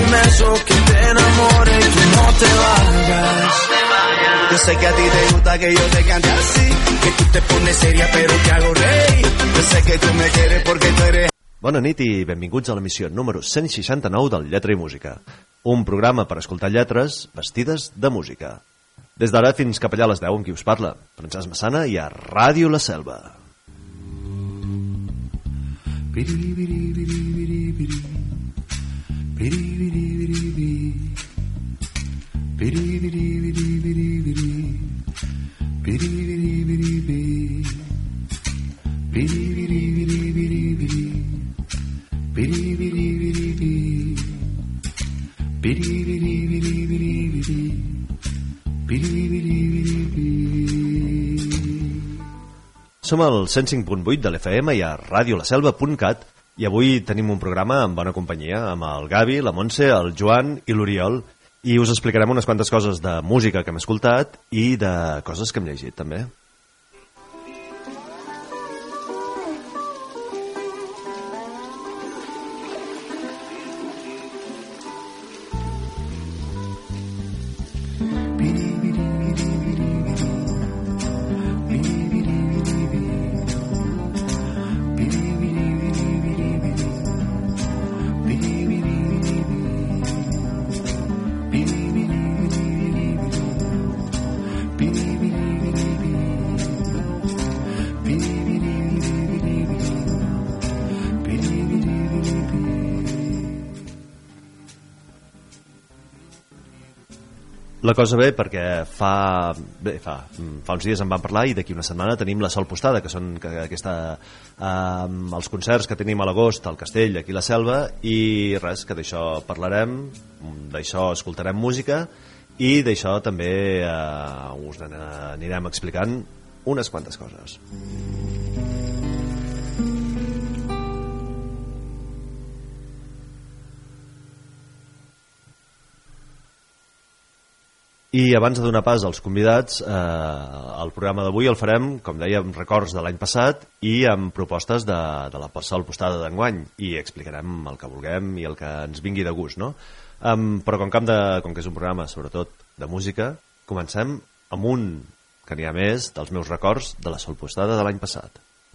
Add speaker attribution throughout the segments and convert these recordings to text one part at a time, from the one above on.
Speaker 1: inmenso que te enamore y tú no te vayas. Yo sé que a ti te gusta que yo te cante así, que tú te pones seria pero te hago reír. Yo sé que tú me quieres porque tú eres...
Speaker 2: Bona nit i benvinguts a l'emissió número 169 del Lletra i Música, un programa per escoltar lletres vestides de música. Des d'ara fins cap allà a les 10 amb qui us parla, Francesc Massana i a Ràdio La Selva. Som al 105.8 de l'FM i a radiolaselva.cat i avui tenim un programa amb bona companyia, amb el Gavi, la Montse, el Joan i l'Oriol, i us explicarem unes quantes coses de música que hem escoltat i de coses que hem llegit també. La cosa ve perquè fa uns dies en vam parlar i d'aquí una setmana tenim la Sol Postada, que són els concerts que tenim a l'agost al Castell, aquí a la Selva, i res, que d'això parlarem, d'això escoltarem música i d'això també us anirem explicant unes quantes coses. I abans de donar pas als convidats, el programa d'avui el farem, com deia, amb records de l'any passat i amb propostes de la Sol Postada d'enguany, i explicarem el que vulguem i el que ens vingui de gust, no? Però com que és un programa sobretot de música, comencem amb un, que n'hi ha més, dels meus records de la Sol Postada de l'any passat.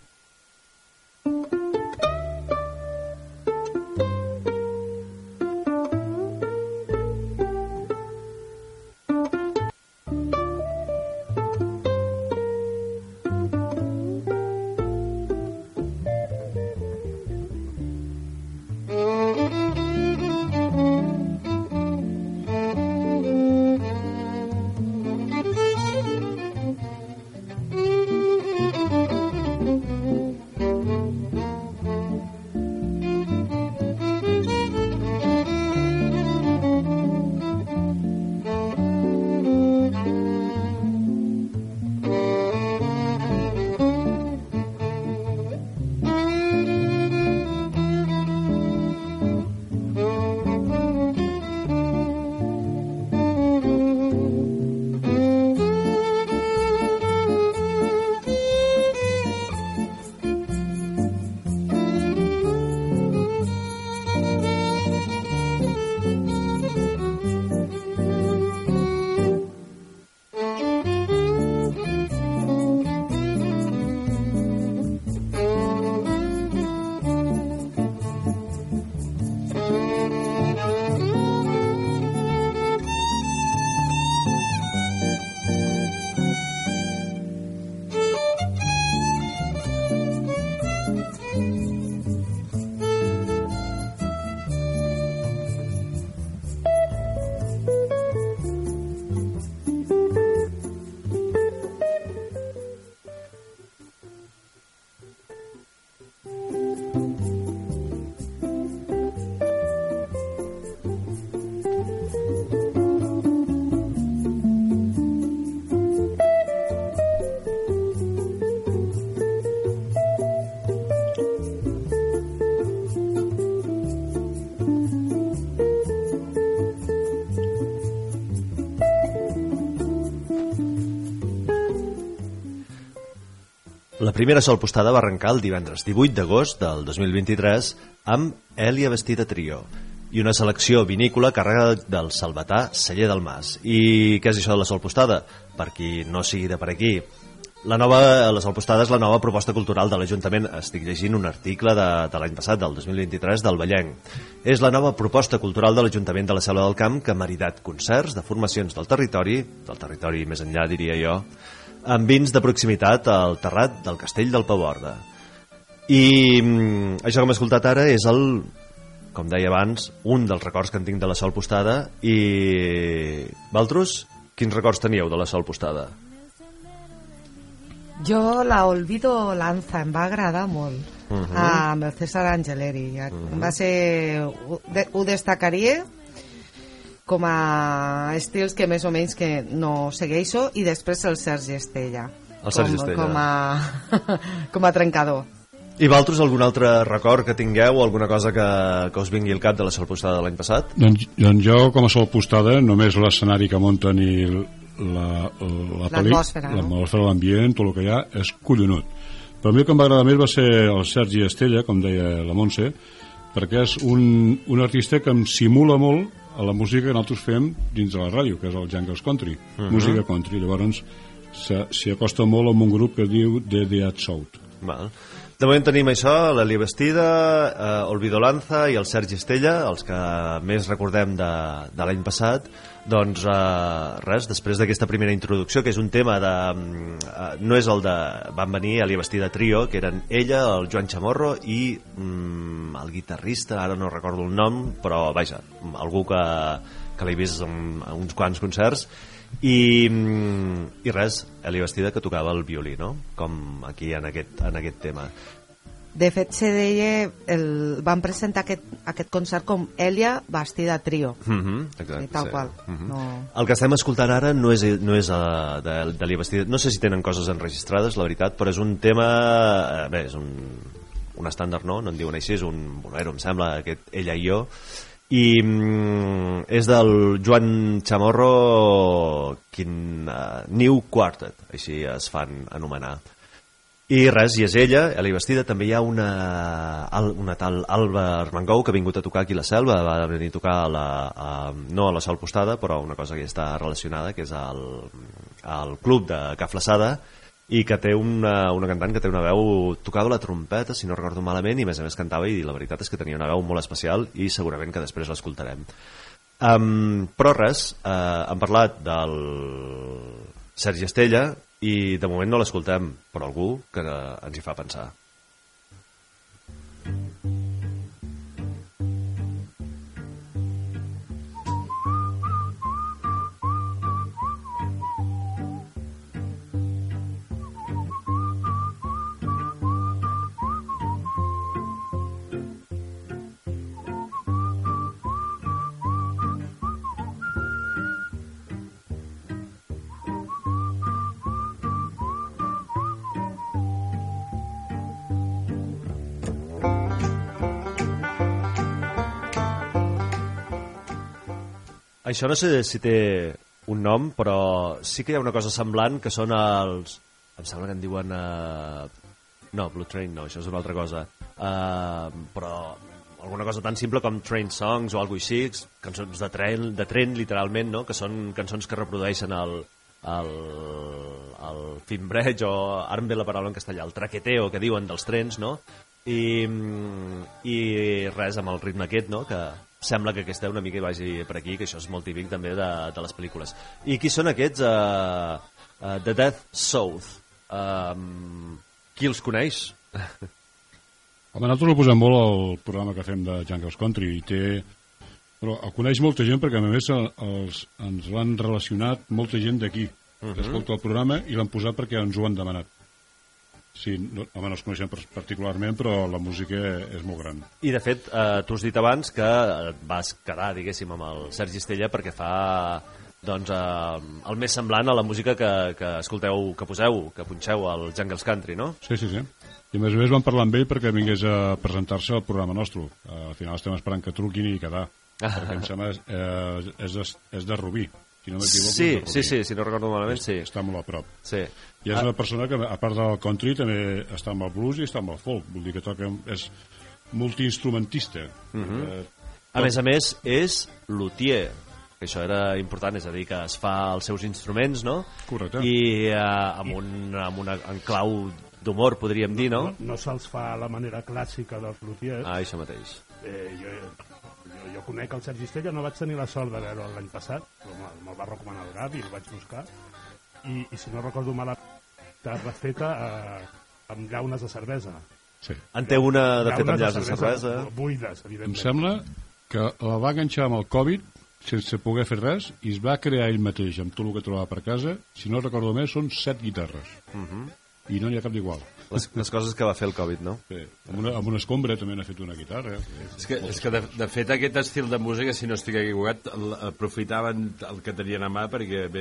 Speaker 2: La primera Sol Postada va arrencar el divendres 18 d'agost del 2023 amb Èlia Vestida Trio. i una selecció vinícola càrrega del Salvatà Celler del Mas. I què és això de la Sol Postada? Per qui no sigui de per aquí, la Sol Postada és la nova proposta cultural de l'Ajuntament. Estic llegint un article de l'any passat, del 2023, del Vallenc. És la nova proposta cultural de l'Ajuntament de la Selva del Camp que ha maridat concerts de formacions del territori més enllà, diria jo, amb vins de proximitat al terrat del Castell del Paborde. I això que hem escoltat ara és com deia abans, un dels records que en tinc de la Sol Postada. I vosaltres, quins records teníeu de la Sol Postada?
Speaker 3: Jo la Olvido Lanza, em va agradar molt, amb el César Angeleri. Va ser, ho destacaria com a estils que més o menys que no segueixo, i després el Sergi Estella. Com a trencador.
Speaker 2: I vosaltres, algun altre record que tingueu o alguna cosa que us vingui al cap de la Sol Postada de l'any passat?
Speaker 4: Doncs jo, com a Sol Postada, només l'escenari que munten i l'atmosfera, l'ambient, tot el que hi ha, és collonut. Però a mi el que em va agradar més va ser el Sergi Estella, com deia la Montse, perquè és un artista que em simula molt a la música que nosaltres fem dins de la ràdio, que és el Jungles Country, música country. Llavors s'hi acosta molt amb un grup que es diu The Dead South.
Speaker 2: Val. De moment tenim això, l'Elia Bastida, Olvido Lanza i el Sergi Estella, els que més recordem de l'any passat. Doncs res, després d'aquesta primera introducció, que és un tema no és el de... Van venir Elia Bastida Trio, que eren ella, el Joan Chamorro i el guitarrista, ara no recordo el nom, però vaja, algú que l'he vist en uns quants concerts. I res, Elia Bastida, que tocava el violí, no? Com aquí en aquest tema.
Speaker 3: De fet, se deia, van presentar aquest concert com Elia Bastida Trio.
Speaker 2: Exacte,
Speaker 3: sí, tal qual. No...
Speaker 2: El que estem escoltant ara no és d'Elia Bastida. No sé si tenen coses enregistrades, la veritat, però és un tema... Bé, és un estàndard, no? No en diuen així, és un bolero, em sembla, aquest Ella i jo. I és del Joan Chamorro New Quartet, així es fan anomenar. I res, i és ella, Elia Bastida. També hi ha una tal Alba Armengou que ha vingut a tocar aquí a la Selva, va venir a tocar no a la Sol Postada, però una cosa que està relacionada, que és el club de Ca Flaçada, i que té una cantant que té una veu, tocava la trompeta, si no recordo malament, i a més cantava, i la veritat és que tenia una veu molt especial, i segurament que després l'escoltarem. Però res, hem parlat del Sergi Estella, i de moment no l'escoltem, però algú que ens hi fa pensar. Això no sé si té un nom, però sí que hi ha una cosa semblant, que són els... Em sembla que en diuen... No, Blue Train no, això és una altra cosa. Però alguna cosa tan simple com Train Songs o alguna cosa així, cançons de tren, literalment, no? Que són cançons que reprodueixen el fimbreig, o ara em ve la paraula en castellà, el traqueteo que diuen dels trens, no? I res, amb el ritme aquest, no? Que sembla que aquesta una mica hi vagi per aquí, que això és molt típic també de les pel·lícules. I qui són aquests? The Dead South. Qui els coneix?
Speaker 4: Home, nosaltres el posem molt al programa que fem de Jungles Country, però el coneix molta gent, perquè a més ens l'han relacionat molta gent d'aquí, que escolta el programa, i l'han posat perquè ens ho han demanat. Sí, no els coneixem particularment, però la música és molt gran.
Speaker 2: I de fet, tu has dit abans que vas quedar, diguéssim, amb el Sergi Estella perquè fa el més semblant a la música que escolteu, que poseu, que punxeu al Jungles Country, no?
Speaker 4: Sí. I a més vam parlar amb ell perquè vingués a presentar-se al programa nostre. Al final estem esperant que truquin i quedar, perquè em sembla és de Rubí. Si no m'equivoco,
Speaker 2: sí, si no recordo malament, sí.
Speaker 4: Està molt a prop.
Speaker 2: Sí.
Speaker 4: I és una persona que, a part del country, també està amb el blues i està amb el folk. Vull dir que és multiinstrumentista.
Speaker 2: A més, és luthier, que això era important, és a dir, que es fa els seus instruments, no?
Speaker 4: Correcte.
Speaker 2: I amb una en clau d'humor, podríem dir, no?
Speaker 5: No se'ls fa a la manera clàssica dels luthiers.
Speaker 2: Això mateix.
Speaker 5: Jo conec el Sergi Estella, no vaig tenir la sort de veure'l l'any passat, però me'l va recomanar el Gavi, el vaig buscar, i si no recordo mal, està feta amb llaunes de cervesa.
Speaker 4: Sí.
Speaker 2: En té una, de fet, amb llaunes de cervesa.
Speaker 5: Buides, evidentment.
Speaker 4: Em sembla que la va enganxar amb el Covid sense poder fer res i es va crear ell mateix amb tot el que trobava per casa. Si no recordo més, són 7 guitarres. I no n'hi ha cap d'igual.
Speaker 2: Les coses que va fer el Covid, no?
Speaker 4: Sí. Amb una escombra també n'ha fet una guitarra.
Speaker 6: És que de fet aquest estil de música, si no estic equivocat, aprofitaven el que tenien a mà perquè ve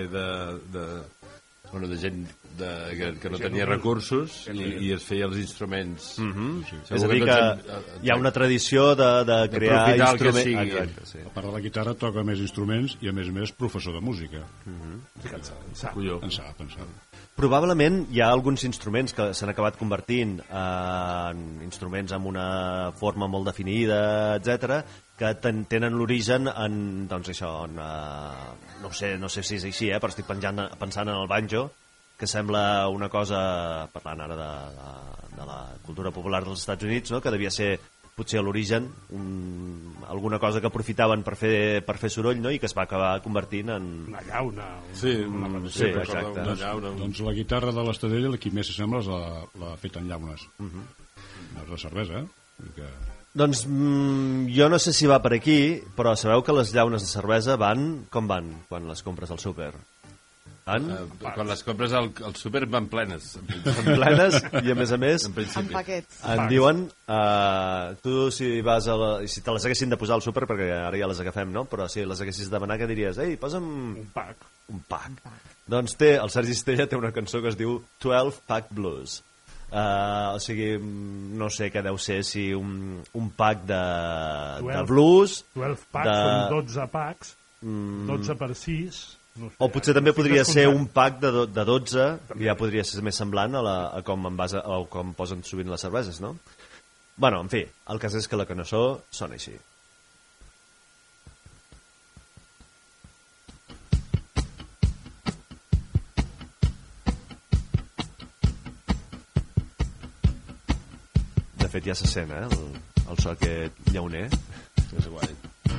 Speaker 6: de gent que no tenia recursos i es feia els instruments.
Speaker 2: És a dir, que hi ha una tradició de crear instruments.
Speaker 4: Exacte, a part de la guitarra toca més instruments i a més professor de música. En sap.
Speaker 2: Probablement hi ha alguns instruments que s'han acabat convertint en instruments amb una forma molt definida, etc, que tenen l'origen en, doncs això, no sé si és així, però estic pensant en el banjo, que sembla una cosa, parlant ara de la cultura popular dels Estats Units, no? Que devia ser potser a l'origen alguna cosa que aprofitaven per fer soroll, no? I que es va acabar convertint en...
Speaker 5: Una llauna.
Speaker 2: Sí, exacte.
Speaker 6: Una llauna.
Speaker 4: Doncs la guitarra de l'Estadella, la que més s'assembla és la feta en llaunes. És la cervesa,
Speaker 2: Doncs jo no sé si va per aquí, però sabeu que les llaunes de cervesa com van quan les compres al súper?
Speaker 6: Quan les compres al súper van plenes.
Speaker 2: Van plenes i, a més,
Speaker 3: en paquets.
Speaker 2: en diuen, tu si te les haguessin de posar al súper, perquè ara ja les agafem, no? Però si les haguessis de demanar, què diries? Ei, posa'm
Speaker 5: Un pack.
Speaker 2: un pack. Doncs el Sergi Estella té una cançó que es diu 12 Pack Blues. O sigui, no sé què deu ser, si un pack de blues...
Speaker 5: 12 packs, són 12 packs, 12 per 6... No sé,
Speaker 2: o potser també podria ser un pack de 12, que ja podria ser més semblant a com posen sovint les cerveses, no? Bueno, en fi, el cas és que la cançó sona així. De fet, ja se sent, el so aquest llauner. És guai.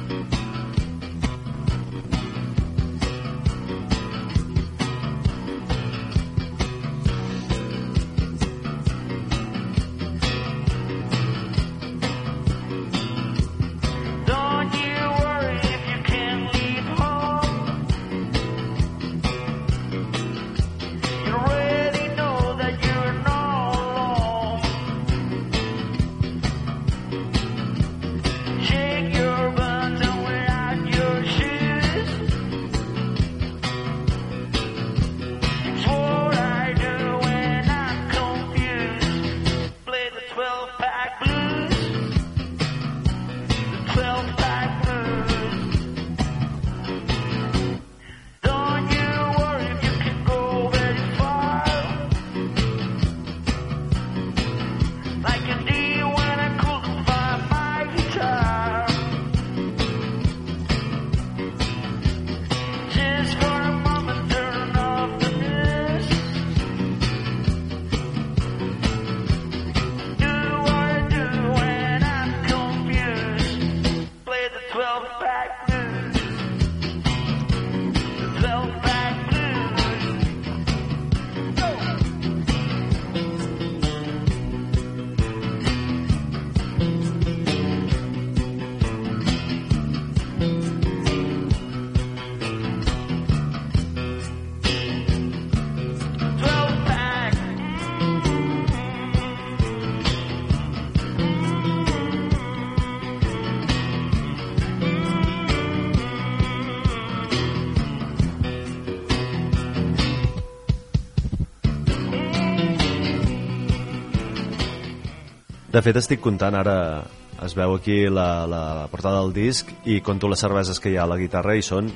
Speaker 2: De fet, estic comptant ara, es veu aquí la portada del disc i conto les cerveses que hi ha a la guitarra i són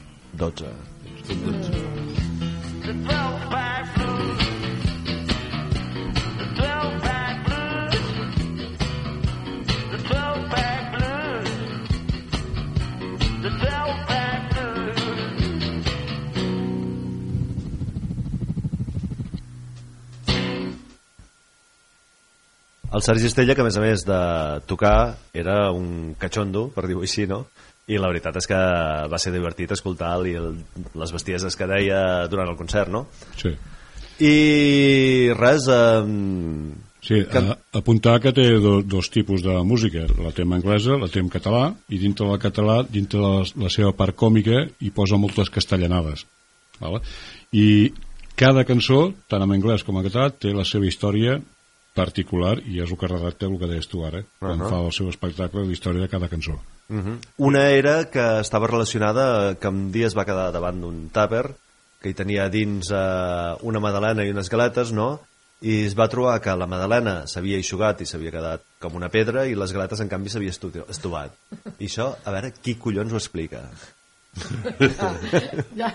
Speaker 2: 12. El Sergi Estella, que a més de tocar, era un catxondo, per dir-ho així, no? I la veritat és que va ser divertit escoltar-lo i les bestieses que deia durant el concert, no?
Speaker 4: Sí.
Speaker 2: I res...
Speaker 4: Sí, apuntar que té dos tipus de música, la té en anglesa, la té en català, i dintre del català, dintre de la seva part còmica, hi posa moltes castellanades. Vale? I cada cançó, tant en anglès com en català, té la seva història particular, i és el que redacta el que deies tu ara, quan fa el seu espectacle, la història de cada cançó.
Speaker 2: Una era que estava relacionada que un dia es va quedar davant d'un tàper que hi tenia dins una magdalena i unes galetes, no? I es va trobar que la magdalena s'havia eixugat i s'havia quedat com una pedra i les galetes, en canvi, s'havia estovat. I això, a veure, qui collons ho explica?
Speaker 3: Ja.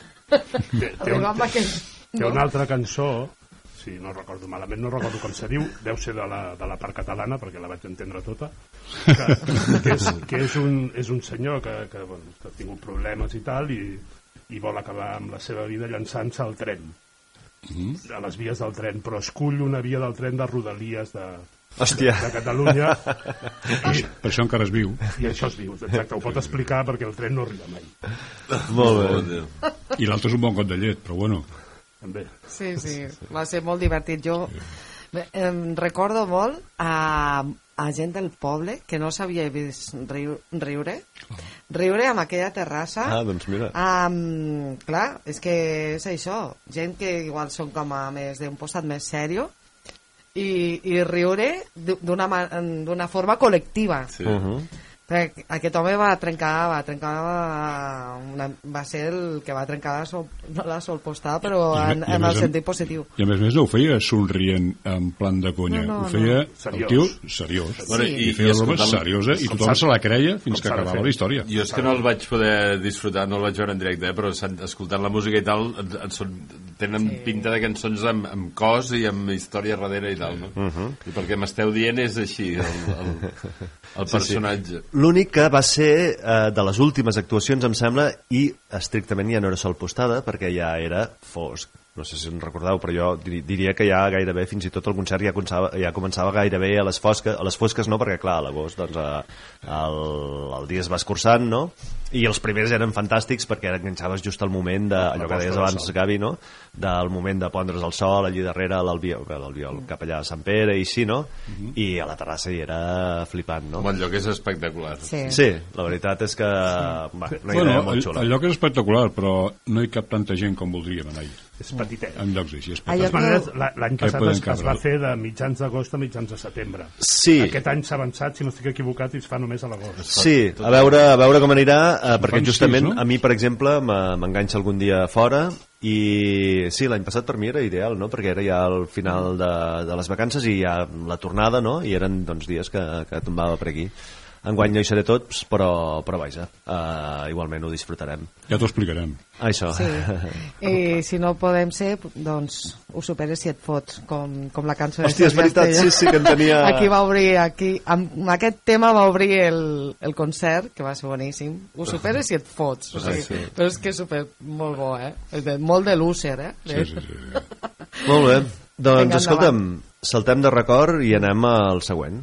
Speaker 5: Té una altra cançó, si no recordo malament, no recordo com se diu, deu ser de la part catalana, perquè la vaig entendre tota, que és un senyor que ha tingut problemes i tal, i vol acabar amb la seva vida llançant-se al tren, a les vies del tren, però escull una via del tren de Rodalies de Catalunya.
Speaker 4: Per això encara es viu.
Speaker 5: I això es viu, exacte, ho pot explicar perquè el tren no arriba mai.
Speaker 2: Molt bé.
Speaker 4: I l'altre és un bon got de llet, però bueno.
Speaker 5: També.
Speaker 3: Sí, va ser molt divertit. Jo recordo molt a gent del poble que no s'havia vist riure amb aquella terrassa.
Speaker 2: Doncs mira.
Speaker 3: Clar, és que és això, gent que igual són com a més d'un posat més sèrio i riure d'una forma col·lectiva. Sí. Perquè aquest home va ser el que va trencar la solpostada, però en el sentit positiu.
Speaker 4: I a més no ho feia somrient en plan de conya, ho feia el tio seriós. I feia bromes serioses i tothom se la creia fins que acabava la història.
Speaker 6: Jo és que no el vaig poder disfrutar, no el vaig veure en directe, però escoltant la música i tal tenen pinta de cançons amb cos i amb història darrere i tal, no? I perquè m'esteu dient és així el personatge.
Speaker 2: L'únic que va ser de les últimes actuacions, em sembla, i estrictament ja no era solpostada, perquè ja era fosc. No sé si en recordeu, però jo diria que ja gairebé, fins i tot el concert ja començava gairebé a les fosques no, perquè clar, a l'agost doncs, el dia es va escurçant, no? I els primers eren fantàstics perquè enganxaves just al moment allò que deies abans, Gavi, no? Del moment de pondre's el sol allí darrere l'Albiol cap allà a Sant Pere i així, no? I a la terrassa hi era flipant, no?
Speaker 6: El lloc és espectacular.
Speaker 2: Sí, la veritat és que no hi era molt xula.
Speaker 4: El lloc és espectacular, però no hi cap tanta gent com voldríem anar-hi.
Speaker 5: És petitet.
Speaker 4: En llocs així, és
Speaker 5: petitet. De totes maneres, l'any passat es va fer de mitjans d'agost a mitjans de setembre.
Speaker 2: Sí.
Speaker 5: Aquest any s'ha avançat, si no estic equivocat, i es fa només a l'agost.
Speaker 2: Sí, a veure com anirà, perquè justament a mi, per exemple, m'enganxa algun dia fora i sí, l'any passat per mi era ideal, no? Perquè era ja al final de les vacances i ja la tornada, no? I eren doncs, dies que tombava per aquí. Enguany no hi seré tots, però vaja, igualment ho disfrutarem.
Speaker 4: Ja t'ho explicarem.
Speaker 2: Això.
Speaker 3: Sí. I si no podem ser, doncs ho superes si et fots, com la cançó de
Speaker 2: Hòstia, és veritat, sí, que en tenia...
Speaker 3: Aquí va obrir, amb aquest tema va obrir el concert, que va ser boníssim. Ho superes si et fots. O sigui, sí. Però és que és molt bo, molt de loser,
Speaker 4: Sí.
Speaker 2: Molt bé. Doncs escolta'm, saltem de record i anem al següent.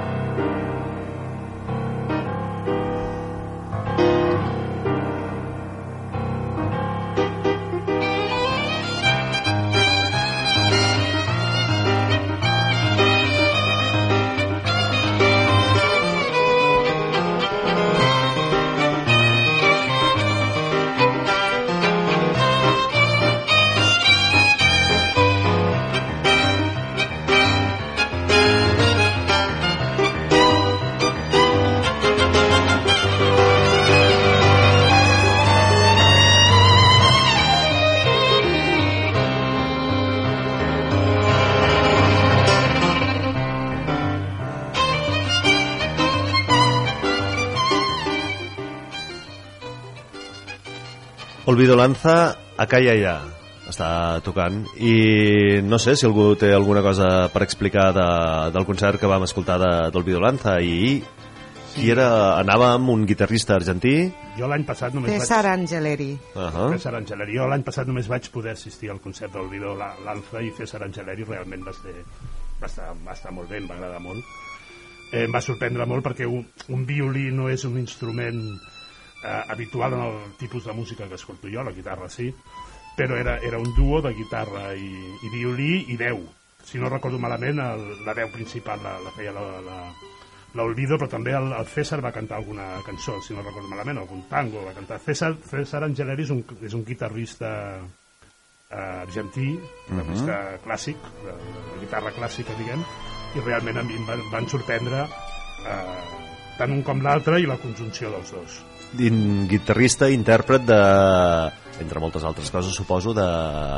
Speaker 2: Olvido Lanza, acá y allá. Està tocant. I no sé si algú té alguna cosa per explicar del concert que vam escoltar d'Olvido Lanza. I qui era? Anava amb un guitarrista argentí.
Speaker 5: Jo l'any passat només
Speaker 3: César Angeleri.
Speaker 5: César Angeleri. Jo l'any passat només vaig poder assistir al concert d'Olvido Lanza i César Angeleri realment va ser va estar molt bé, em va agradar molt. Em va sorprendre molt perquè un violí no és un instrument habitual en el tipus de música que escolto jo, la guitarra sí, però era un duo de guitarra i violí i veu. Si no recordo malament, la veu principal la feia l'Olvido, però també el César va cantar alguna cançó, si no recordo malament, algun tango va cantar. César Angeleri és un guitarrista argentí, guitarrista clàssic, de guitarra clàssica, diguem, i realment a mi em van sorprendre tant un com l'altre i la conjunció dels dos.
Speaker 2: Guitarrista, intèrpret de, entre moltes altres coses, suposo, de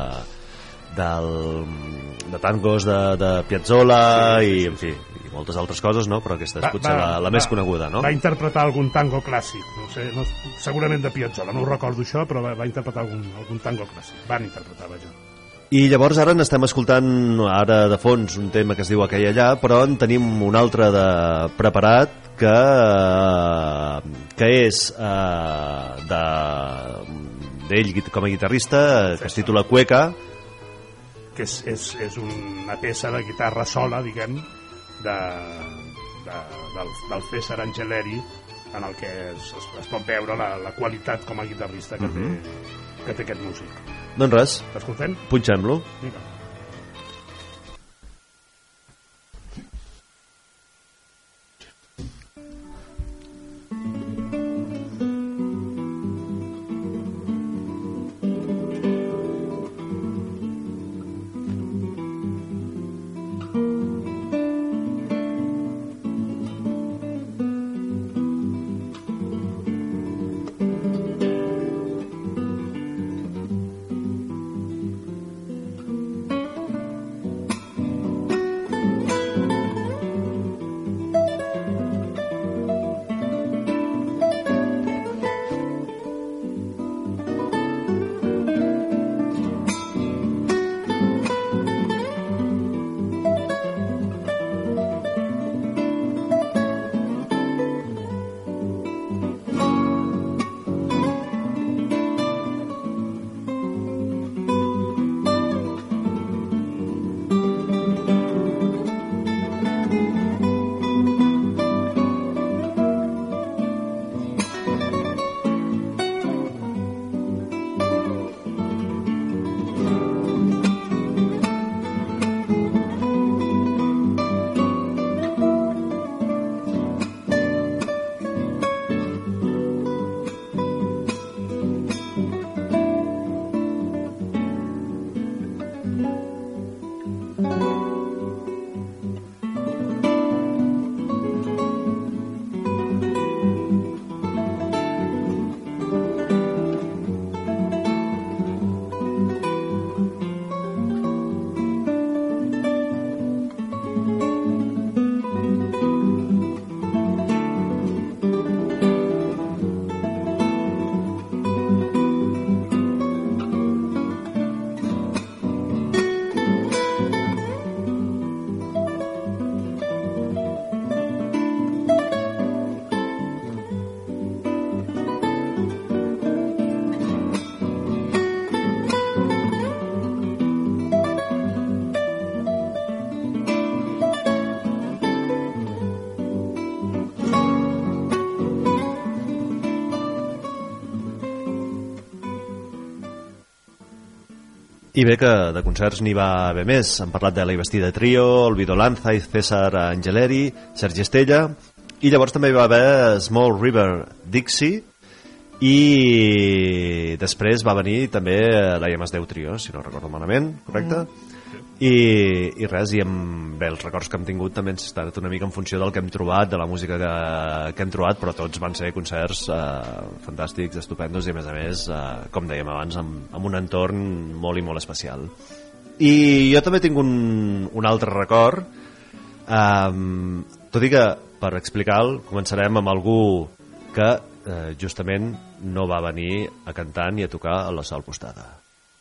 Speaker 2: tangos de Piazzolla i, en fi, i moltes altres coses, no? Però aquesta és potser la més coneguda, no?
Speaker 5: Va interpretar algun tango clàssic, no sé, segurament de Piazzolla, no ho recordo això, però va interpretar algun tango clàssic. Van interpretar, vaja. I
Speaker 2: llavors ara n'estem escoltant ara de fons un tema que es diu Aquell allà, però en tenim un altre preparat que és d'ell com a guitarrista, que es titula Cueca,
Speaker 5: que és una peça de guitarra sola, diguem, del César Angeleri, en el que es pot veure la qualitat com a guitarrista que té aquest músic.
Speaker 2: Doncs res,
Speaker 5: l'escoltem?
Speaker 2: Punxem-lo.
Speaker 5: Vinga.
Speaker 2: I bé que de concerts n'hi va haver més. Hem parlat de La Vestida Trio, Olvido Lanza i César Angeleri, Sergi Estella, i llavors també hi va haver Small River Dixie, i després va venir també la Yamasdeu Trio, si no recordo malament, correcte? I res, i bé, els records que hem tingut també han estat una mica en funció del que hem trobat, de la música que hem trobat, però tots van ser concerts fantàstics, estupendos, i a més, com dèiem abans, amb un entorn molt i molt especial. I jo també tinc un altre record, tot i que, per explicar-lo, començarem amb algú que justament no va venir a cantar ni a tocar a la Sol Postada.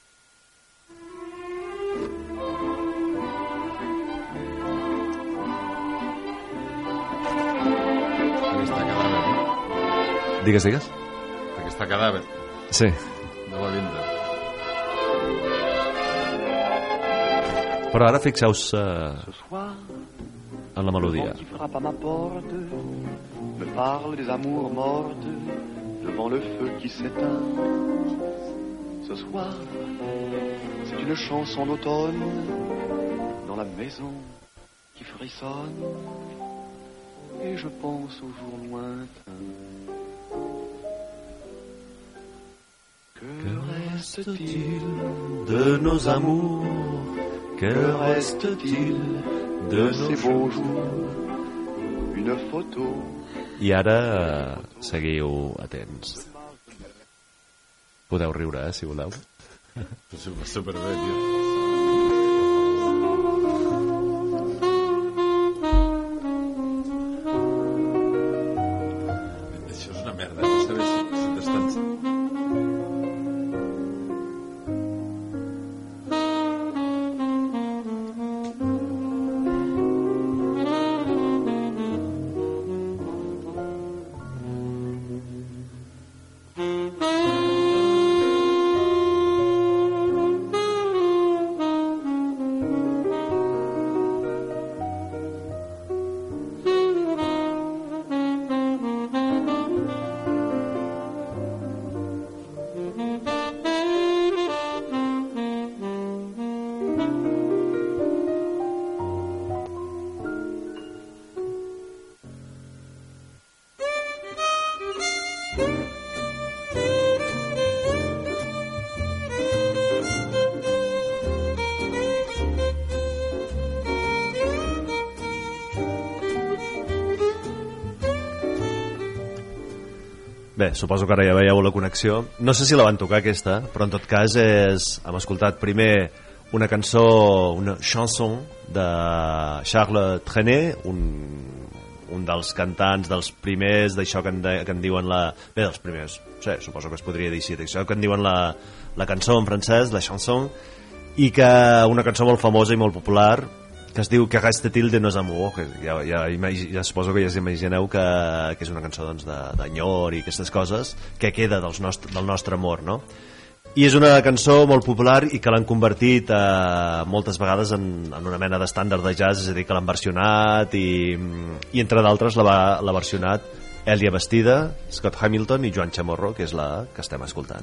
Speaker 2: Digues.
Speaker 6: Aquesta cadàver.
Speaker 2: Sí.
Speaker 6: De la venda.
Speaker 2: Però ara fixeu-se en la melodia.
Speaker 7: Qui frappe à ma porte me parle des amours mortes devant le feu qui s'éteint. Ce soir, c'est une chanson d'automne dans la maison qui frissonne et je pense aux jours lointains. Que reste-t-il
Speaker 2: de nos amours? Que
Speaker 7: reste-t-il de ces beaux jours? Une photo.
Speaker 2: I ara seguiu atents. Podeu riure, si voleu.
Speaker 6: Superbé, tio. Això és una merda, no saber si t'estan...
Speaker 2: Bé, suposo que ara ja veieu la connexió. No sé si la van tocar aquesta, però en tot cas hem escoltat primer una cançó, una chanson de Charles Trenet, un dels cantants dels primers d'això que en diuen bé, dels primers, sí, suposo que es podria dir així, d'això que en diuen la cançó en francès, la chanson, i que una cançó molt famosa i molt popular que es diu Que reste-t-il de nos amours, que ja suposo que ja imagineu que és una cançó doncs, d'enyor i aquestes coses, que queda del nostre amor, no? I és una cançó molt popular i que l'han convertit moltes vegades en una mena d'estàndard de jazz, és a dir, que l'han versionat i entre d'altres l'ha versionat Elia Bastida, Scott Hamilton i Joan Chamorro, que és la que estem escoltant.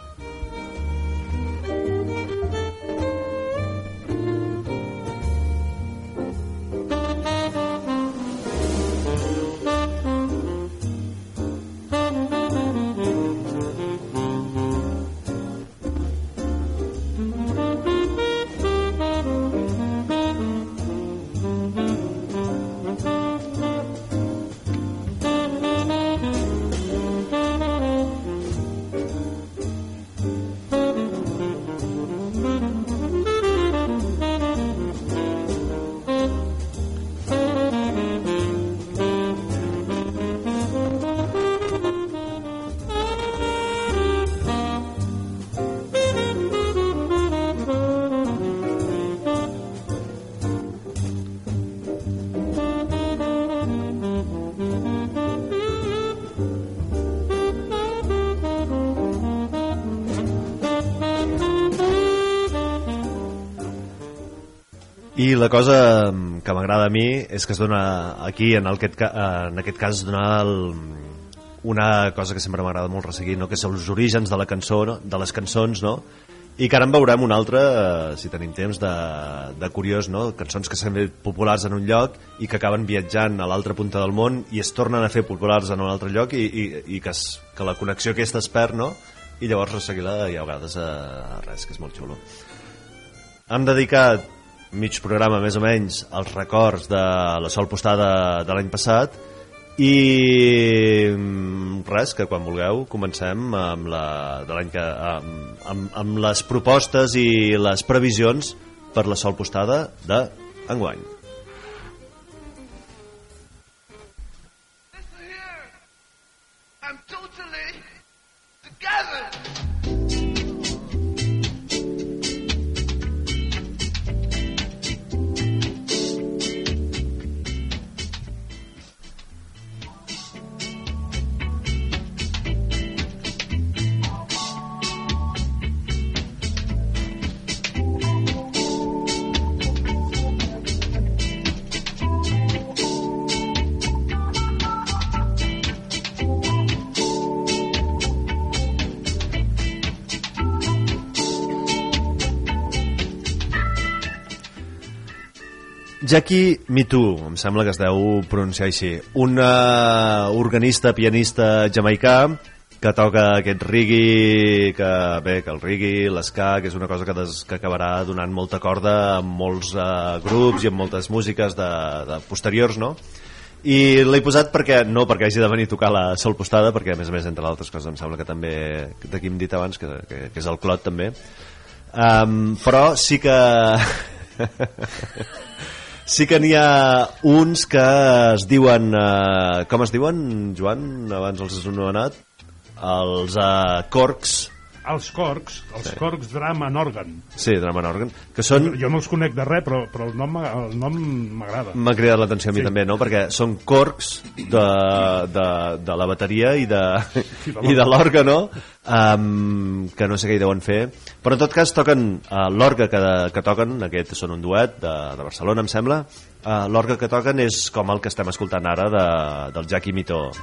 Speaker 2: I la cosa que m'agrada a mi és que es dona aquí, en aquest cas, es dona una cosa que sempre m'agrada molt resseguir, no? Que són els orígens de la cançó, no? De les cançons, no? I que ara en veurem una altra, si tenim temps, de curiós, no? Cançons que s'han fet populars en un lloc i que acaben viatjant a l'altra punta del món i es tornen a fer populars en un altre lloc i que la connexió aquesta es perd, no? I llavors resseguir-la i a vegades res, que és molt xulo. Hem dedicat mig programa més o menys als records de la Sol Postada de l'any passat i res, que quan vulgueu comencem amb amb les propostes i les previsions per la Sol Postada d'enguany.
Speaker 1: I'm totally together.
Speaker 2: Jackie Mittoo, em sembla que es deu pronunciar així. Un organista, pianista jamaicà que toca aquest reggae, que el reggae, l'esca, que és una cosa que acabarà donant molta corda en molts grups i en moltes músiques de posteriors, no? I l'he posat no perquè hagi de venir a tocar la Sol Postada, perquè a més, entre altres coses em sembla que també, d'aquí hem dit abans, que és el Clot també, però sí que sí que n'hi ha uns que es diuen com es diuen, Joan? Abans els has anomenat els Corks.
Speaker 5: Els Corks Drum and Organ.
Speaker 2: Sí, Drum and Organ, que són...
Speaker 5: Jo no els conec de res, però el nom m'agrada.
Speaker 2: M'ha cridat l'atenció a mi també, no? Perquè són corcs de la bateria i de l'orga, no? Que no sé què hi deuen fer. Però en tot cas toquen l'orga que toquen, aquest són un duet de Barcelona, em sembla. L'orga que toquen és com el que estem escoltant ara del Jackie Mittoo.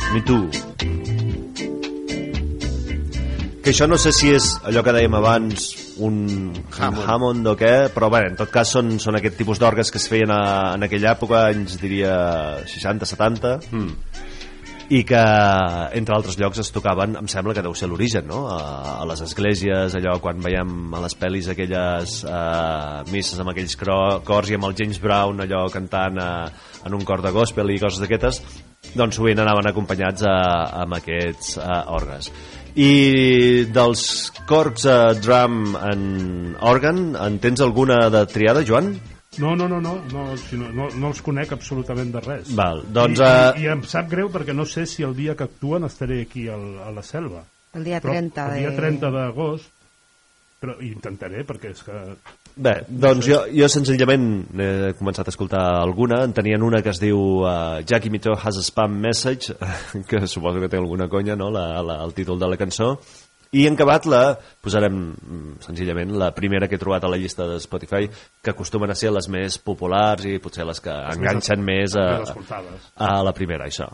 Speaker 2: Que això no sé si és allò que dèiem abans un Hammond o què, però bé, en tot cas són aquest tipus d'orgues que es feien en aquella època, anys diria 60-70, i que entre altres llocs es tocaven, em sembla que deu ser l'origen, no? A les esglésies, allò quan veiem a les pel·lis aquelles misses amb aquells cors i amb el James Brown allò cantant en un cor de gospel i coses d'aquestes, doncs sovint anaven acompanyats amb aquests orgues. I dels Corks Drum and Organ, en tens alguna de triada, Joan?
Speaker 5: No els conec absolutament de res.
Speaker 2: Val, doncs,
Speaker 5: I em sap greu perquè no sé si el dia que actuen estaré aquí a la Selva.
Speaker 3: El dia 30
Speaker 5: el dia 30 d'agost, però intentaré perquè és que...
Speaker 2: Bé, doncs jo senzillament he començat a escoltar alguna. En tenien una que es diu Jackie Mittoo has a spam message, que suposo que té alguna conya, no? El títol de la cançó. I en acabat posarem senzillament la primera que he trobat a la llista de Spotify, que acostumen a ser les més populars i potser les que enganxen més a la primera, això.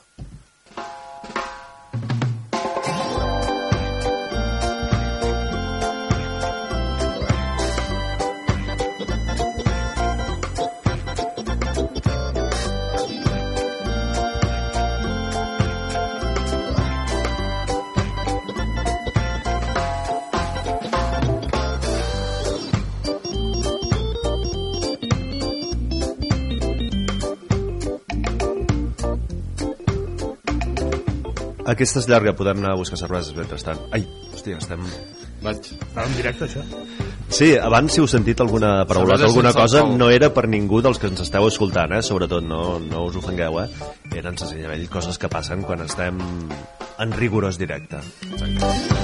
Speaker 2: Aquesta és llarga, podem anar a buscar cerveses mentrestant. Ai, hòstia, estem...
Speaker 5: Estava en directe, això?
Speaker 2: Sí, abans si heu sentit alguna paraulota, alguna cosa, no era per ningú dels que ens esteu escoltant, sobretot, no us ofengueu, eren senzillament coses que passen quan estem en rigorós directe. Exacte.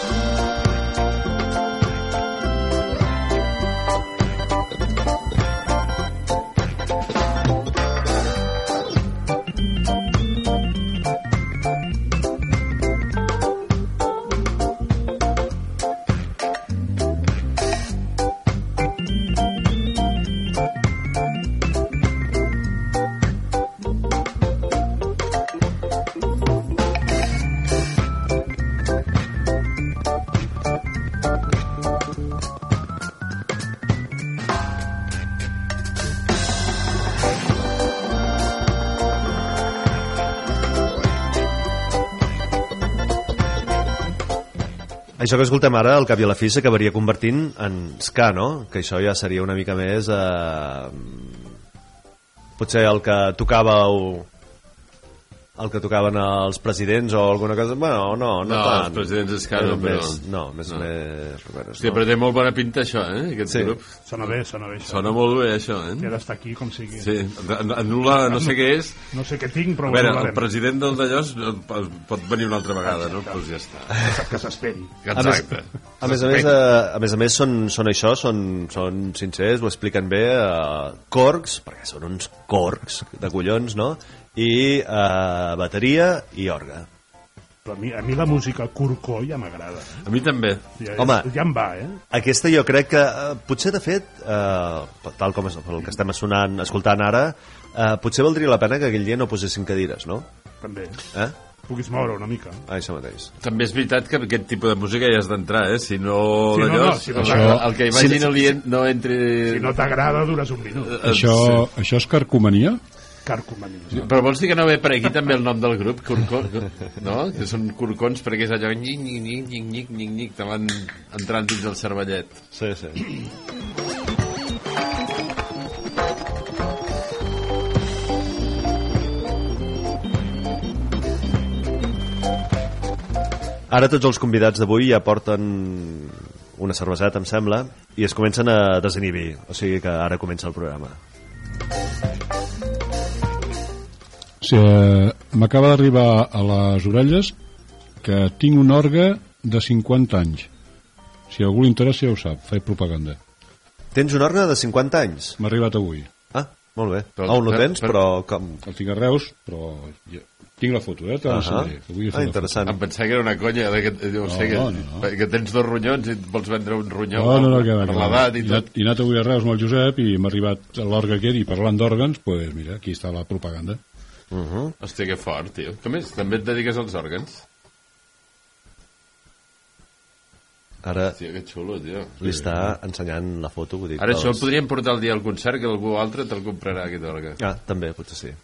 Speaker 2: Això que escoltem ara, al cap i a la fi, s'acabaria convertint en ska, no? Que això ja seria una mica més... potser el que tocàveu... el que tocaven els presidents o alguna cosa... Bueno, no tant.
Speaker 6: Els presidents és caro, però...
Speaker 2: Més roqueros.
Speaker 6: Hòstia, però té molt bona pinta, això, aquest grup.
Speaker 5: Sona bé, això.
Speaker 6: Sona molt bé, això,
Speaker 5: He d'estar aquí com sigui.
Speaker 6: Sí, no sé què és.
Speaker 5: No sé què tinc, però...
Speaker 6: A veure, el president del d'allòs pot venir una altra vegada, no? Doncs ja està.
Speaker 5: Que s'esperi.
Speaker 6: Exacte.
Speaker 2: A més a més són això, són sincers, ho expliquen bé, corcs, perquè són uns corcs de collons, no? I bateria i orga.
Speaker 5: Però a mi la música curcó ja m'agrada.
Speaker 6: A mi també.
Speaker 2: Home,
Speaker 5: ja em va,
Speaker 2: aquesta jo crec que potser de fet tal com és el que estem escoltant ara, potser valdria la pena que aquell dia no posessin cadires, no?
Speaker 5: També. puguis moure una mica.
Speaker 2: Això mateix.
Speaker 6: També és veritat que aquest tipus de música ja has d'entrar, si no...
Speaker 5: Sí,
Speaker 6: allò,
Speaker 5: si no
Speaker 6: el que imagina no entri...
Speaker 5: Si no t'agrada, dures un minut.
Speaker 4: Això és carcomania?
Speaker 5: Carcomania.
Speaker 6: Sí. Però vols dir que no ve per aquí també el nom del grup? No? Que són curcons perquè és allò... Nic, te van entrant dins el cervellet.
Speaker 2: Sí. Ara tots els convidats d'avui ja porten una cerveseta, em sembla, i es comencen a desinhibir. O sigui que ara comença el programa.
Speaker 4: Sí, m'acaba d'arribar a les orelles que tinc un orgue de 50 anys. Si a algú li interessa ja ho sap, faig propaganda.
Speaker 2: Tens un orgue de 50 anys?
Speaker 4: M'ha arribat avui.
Speaker 2: Ah, molt bé. On ho tens, però...
Speaker 4: El tinc a Reus, però... Tinc la foto,
Speaker 2: interessant.
Speaker 6: Em pensava que era una conya, que tens 2 ronyons i et vols vendre un ronyó per l'edat i tot.
Speaker 4: He anat avui a Reus amb el Josep i m'ha arribat l'orgue aquest i parlant d'òrgans, doncs mira, aquí està la propaganda.
Speaker 6: Hòstia, que fort, tio. Com és? També et dediques als òrgans?
Speaker 2: Ara
Speaker 6: hòstia, que xulo, tio.
Speaker 2: Li està ensenyant la foto. Vull dir,
Speaker 6: ara això el podríem portar el dia al concert, que algú altre te'l comprarà, aquest òrgan.
Speaker 2: Ah, també, potser sí.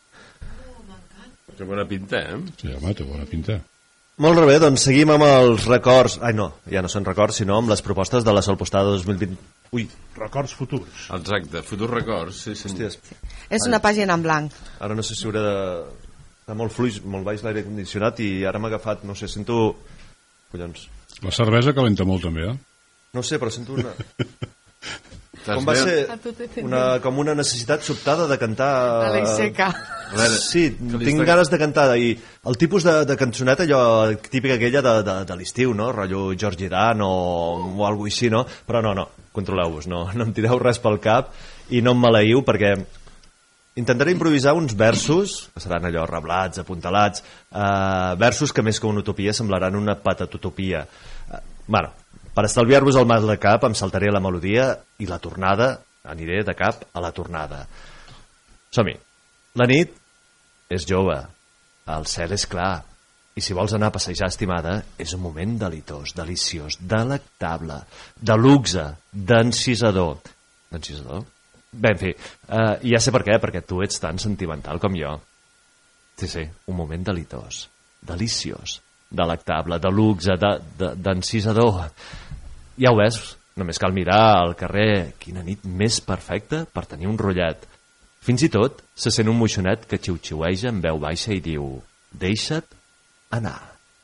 Speaker 6: Que bona pinta,
Speaker 4: Sí, home, té bona pinta.
Speaker 2: Molt bé, doncs seguim amb els records. Ai, no, ja no són records, sinó amb les propostes de la Sol Postada 2020. Ui.
Speaker 5: Records futurs.
Speaker 6: Exacte, futurs records, sí.
Speaker 2: Hòsties.
Speaker 3: És una pàgina en blanc.
Speaker 2: Ara no sé si hauré de... Està molt fluix, molt baix l'aire condicionat i ara m'ha agafat, no sé, sento... Collons.
Speaker 4: La cervesa calenta molt també,
Speaker 2: No sé, però sento una... Com va ser com una necessitat sobtada de cantar...
Speaker 3: A la seca.
Speaker 2: Sí, tinc ganes de cantar. I el tipus de cançoneta, allò típica aquella de l'estiu, no? Rotllo George Dan o alguna així, no? Però no, controleu-vos, no em tireu res pel cap i no em maleïu perquè intentaré improvisar uns versos, que seran allò reblats, apuntalats, versos que més que una utopia semblaran una patatutopia. Bueno, per estalviar-vos el mal de cap em saltaré la melodia i la tornada, aniré de cap a la tornada. Som-hi. La nit és jove, el cel és clar, i si vols anar a passejar, estimada, és un moment delitós, deliciós, delectable, de luxe, d'encisador. D'encisador? Bé, en fi, ja sé per què, perquè tu ets tan sentimental com jo. Sí, un moment delitós, deliciós, delectable, de luxe, d'encisador. Ja ho ves, només cal mirar al carrer. Quina nit més perfecta per tenir un rotllet. Fins i tot se sent un moixonet que xiu-xiueja en veu baixa i diu: deixa't anar.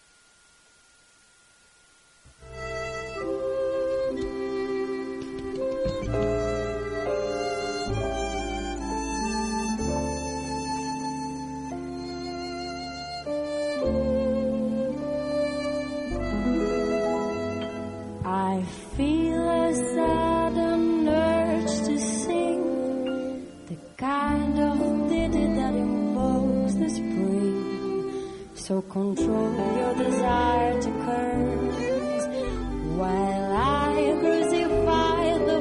Speaker 8: I feel a sudden urge to sing the kind of ditty that invokes the spring. So control your desire to curse while I crucify the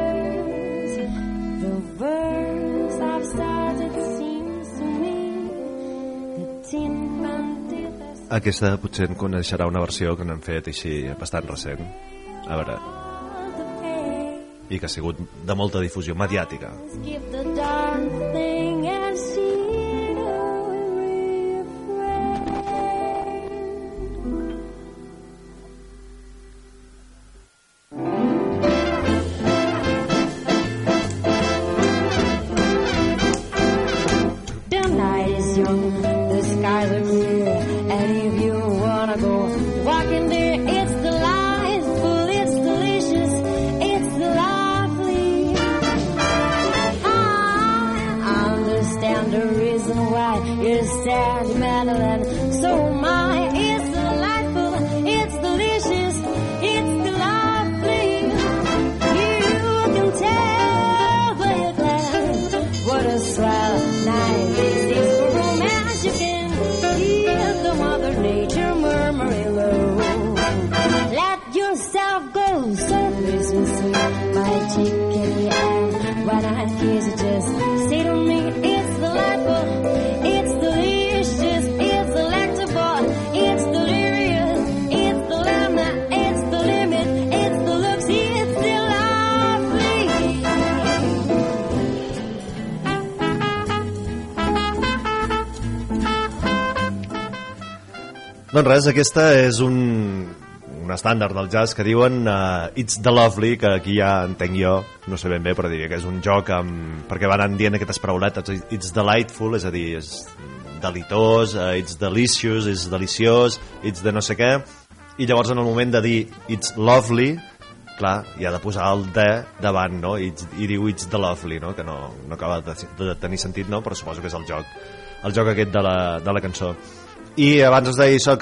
Speaker 8: verse I've started seems to me the tin panty.
Speaker 2: Aquesta potser en coneixerà una versió que n'han fet així bastant recent. A veure, i que ha sigut de molta difusió mediàtica.
Speaker 8: The night is young, the skies are clear, and if you wanna go walking there, it's delightful, it's delicious, it's lovely. I understand the reason why you're sentimental, and so am I. It's delightful, it's delicious, it's lovely. You can tell by a glance what a swell night this is for romance. You can hear the Mother Nature murmuring low. Let yourself go, softly, sweet, my chicken, and when I kiss you, just say to me, it's delightful, it's delicious, it's delectable.
Speaker 2: Doncs res, aquesta és un estàndard del jazz que diuen It's the Lovely, que aquí ja entenc jo, no sé ben bé, però diria que és un joc perquè van anant dient aquestes parauletes. It's delightful, és a dir, és delitós, it's delicious, és deliciós, it's de no sé què, i llavors en el moment de dir It's lovely, clar, hi ha de posar el de davant, no? I diu It's the Lovely, no? Que no acaba de tenir sentit, no? Però suposo que és el joc aquest de la cançó. I abans us deia això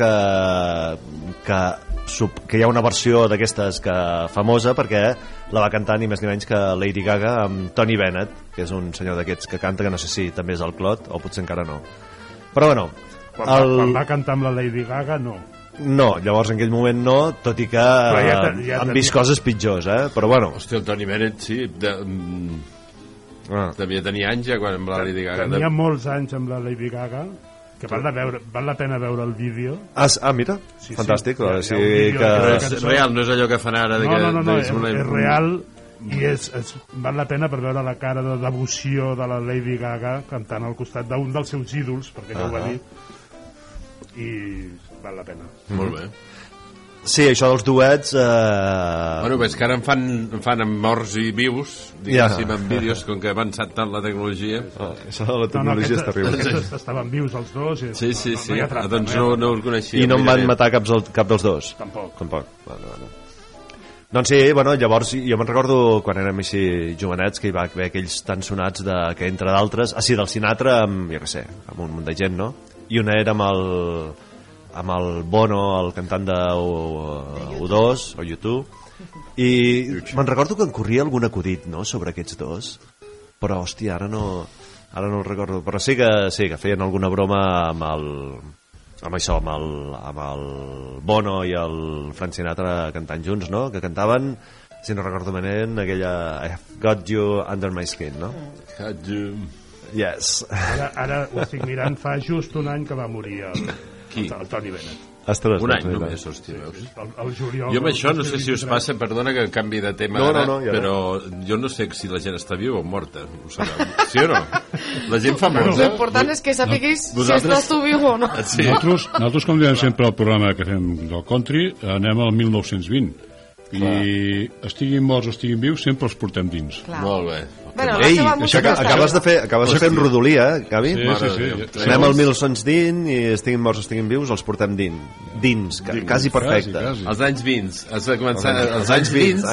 Speaker 2: que hi ha una versió d'aquestes famosa perquè la va cantar ni més ni menys que Lady Gaga amb Tony Bennett, que és un senyor d'aquests que canta, que no sé si també és el Clot o potser encara no, però bueno
Speaker 5: quan va cantar amb la Lady Gaga no,
Speaker 2: llavors en aquell moment no, tot i que han vist coses pitjors, però bueno.
Speaker 6: Hòstia, el Tony Bennett sí devia tenir anys ja quan amb la Lady Gaga
Speaker 5: tenia molts anys amb la Lady Gaga, que val la pena veure el vídeo.
Speaker 2: Mira, sí, fantàstic.
Speaker 5: Sí,
Speaker 6: és real, no és allò que fan ara.
Speaker 5: No, és real i val la pena per veure la cara de devoció de la Lady Gaga cantant al costat d'un dels seus ídols, perquè ja ho va dir, i val la pena.
Speaker 6: Molt bé.
Speaker 2: Sí, això dels duets...
Speaker 6: Bueno, és que ara en fan amb morts i vius, diguéssim, en vídeos, com que ha avançat tant la tecnologia.
Speaker 2: Això de la tecnologia és terrible.
Speaker 5: Aquests estaven vius els dos.
Speaker 6: Sí. Doncs no ho coneixia.
Speaker 2: I no en van matar cap dels dos?
Speaker 5: Tampoc.
Speaker 2: Bueno. Doncs sí, bueno, llavors jo me'n recordo quan érem així jovenets que hi va haver aquells tan sonats que entre d'altres, del Sinatra amb, jo què sé, amb un munt de gent, no? I una era amb el Bono, el cantant de U2 o YouTube, i me'n recordo que en corria algun acudit, no?, sobre aquests dos, però hòstia, ara no el recordo, però sí que feien alguna broma amb el Bono i el Frank Sinatra cantant junts, no?, que cantaven, si no recordo malament, aquella I've got you under my skin, no?
Speaker 6: Got you.
Speaker 2: Yes.
Speaker 5: Ara ho estic mirant, fa just un any que va morir el Tony Bennett.
Speaker 2: Ostres,
Speaker 6: un any només, hòstia, veus?
Speaker 5: El juliol.
Speaker 6: Jo amb això no sé si us passa, perdona que canvi de tema ara, però jo no sé si la gent està viva o morta, ho sabeu. Sí o no? La gent fa molts,
Speaker 3: L'important és que sàpiguis si estàs tu viu o no.
Speaker 4: Sí. Nosaltres, com diem sempre al programa que fem del country, anem al 1920. I estiguin morts o estiguin vius, sempre els portem dins.
Speaker 6: Molt bé.
Speaker 3: Bueno,
Speaker 2: ei, això acabes de fer en rodolí, Gavi?
Speaker 4: Sí.
Speaker 2: Anem al 1920 i estiguin morts o estiguin vius, els portem dins, quasi perfecte.
Speaker 6: Els anys 20, has de començar els anys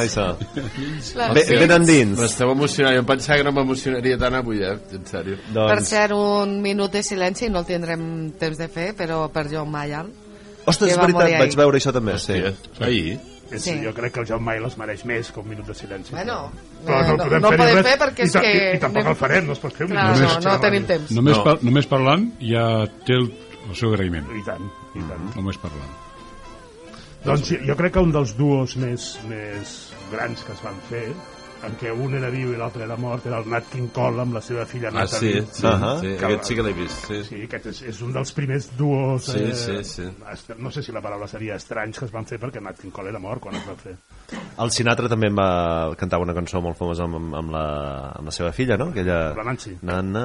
Speaker 6: 20.
Speaker 2: Venen dins.
Speaker 6: M'estava emocionant, jo em pensava que no m'emocionaria tant avui, en sèrio.
Speaker 3: Per cert, un minut de silenci, no el tindrem temps de fer, però per John Mayall.
Speaker 2: Ostres, és veritat, vaig veure això també.
Speaker 6: Ahir.
Speaker 5: Sí. Jo crec que el John Mayall es mereix més que un minut de silenci.
Speaker 3: Bueno,
Speaker 5: no
Speaker 3: podem fer perquè és que...
Speaker 5: I tampoc el farem, no es pot fer un
Speaker 3: minut. No tenim temps.
Speaker 4: Només parlant ja té el seu agraïment.
Speaker 5: I tant.
Speaker 4: Només parlant.
Speaker 5: Doncs jo crec que un dels duos més grans que es van fer, en què un era viu i l'altre era mort, era el Nat King Cole amb la seva filla Natalie.
Speaker 6: Sí, aquest sí que l'he vist. Sí,
Speaker 5: aquest és un dels primers duos,
Speaker 6: sí.
Speaker 5: No sé si la paraula seria estranys, que es van fer perquè Nat King Cole era mort quan es va fer.
Speaker 2: El Sinatra també em va cantar una cançó molt famosa amb la seva filla, no? Aquella...
Speaker 5: La Nancy.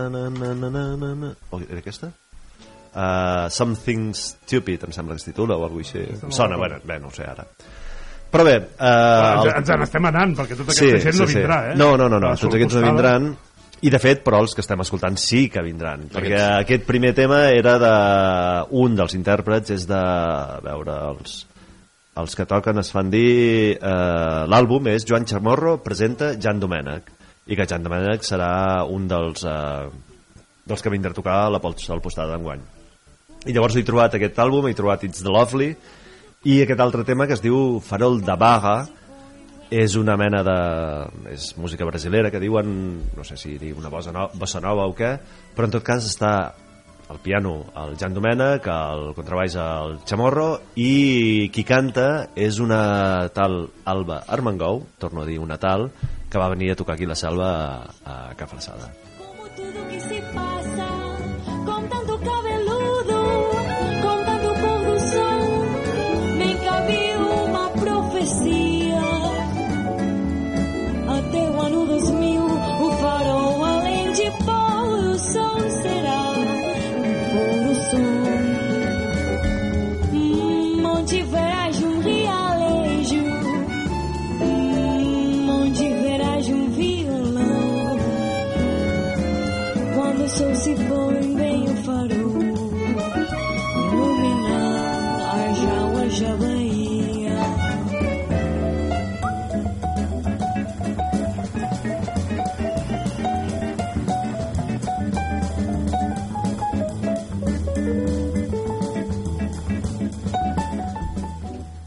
Speaker 2: Era aquesta? Something Stupid, em sembla que es titula, o alguna cosa així. Sona, bé, no ho sé ara. Però bé...
Speaker 5: ens n'estem anant, perquè tota aquesta gent no vindrà,
Speaker 2: No, tots aquests no vindran, i de fet, però els que estem escoltant sí que vindran, perquè aquest primer tema era d'un dels intèrprets, és de... A veure, els que toquen es fan dir... L'àlbum és Joan Chamorro presenta Jan Domènech, i que Jan Domènech serà un dels que vindrà a tocar al Postada d'enguany. I llavors he trobat aquest àlbum, he trobat It's the Lovely, i aquest altre tema que es diu Farol de Vaga, és una mena de... és música brasilera que diuen, no sé si dir una bossa nova o què, però en tot cas està al piano el Jan Domènech, al contrabaix el Chamorro, i qui canta és una tal Alba Armengou, torno a dir una tal, que va venir a tocar aquí la Selva a Cafrassada.
Speaker 8: Até o ano 2000 o farol além de pôr o sol será pôr o sol.